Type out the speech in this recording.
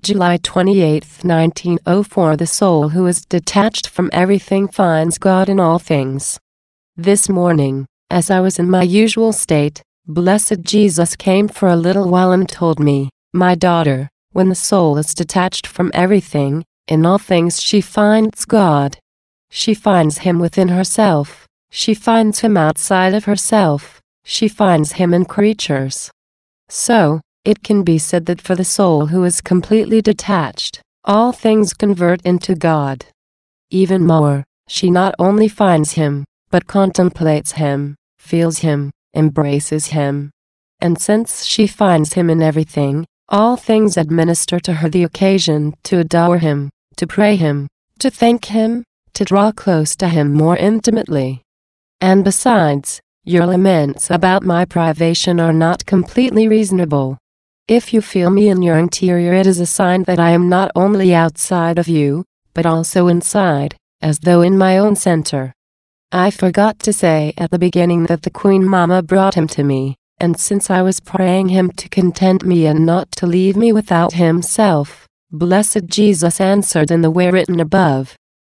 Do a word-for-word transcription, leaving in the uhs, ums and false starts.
July twenty-eighth, nineteen oh four. The soul who is detached from everything finds God in all things. This morning, as I was in my usual state, Blessed Jesus came for a little while and told me, "My daughter, when the soul is detached from everything, in all things she finds God. She finds Him within herself, she finds Him outside of herself, she finds Him in creatures." So, it can be said that for the soul who is completely detached, all things convert into God. Even more, she not only finds Him, but contemplates Him, feels Him, embraces Him. And since she finds Him in everything, all things administer to her the occasion to adore Him, to pray Him, to thank Him, to draw close to Him more intimately. And besides, your laments about my privation are not completely reasonable. If you feel me in your interior, it is a sign that I am not only outside of you, but also inside, as though in my own center. I forgot to say at the beginning that the Queen Mama brought Him to me, and since I was praying Him to content me and not to leave me without Himself, Blessed Jesus answered in the way written above,